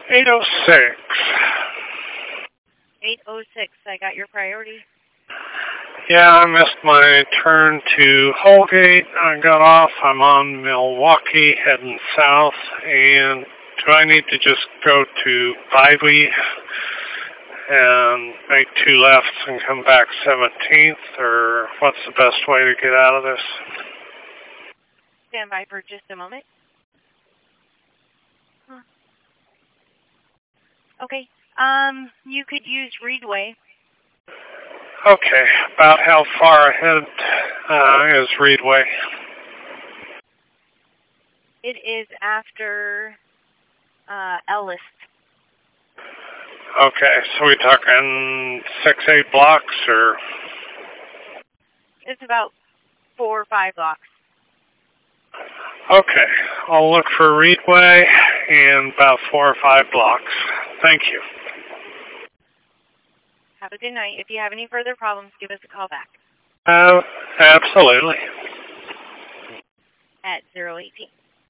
806. 806, I got your priority. Yeah, I missed my turn to Holgate. I got off. I'm on Milwaukee heading south. And do I need to just go to Bivey and make 2 lefts and come back 17th? Or what's the best way to get out of this? Stand by for just a moment. Okay. You could use Reedway. Okay. About how far ahead is Reedway? It is after Ellis. Okay. So we talking 6-8 blocks or? It's about 4 or 5 blocks. Okay. I'll look for Reedway in about 4 or 5 blocks. Thank you. Have a good night. If you have any further problems, give us a call back. Absolutely. At 018.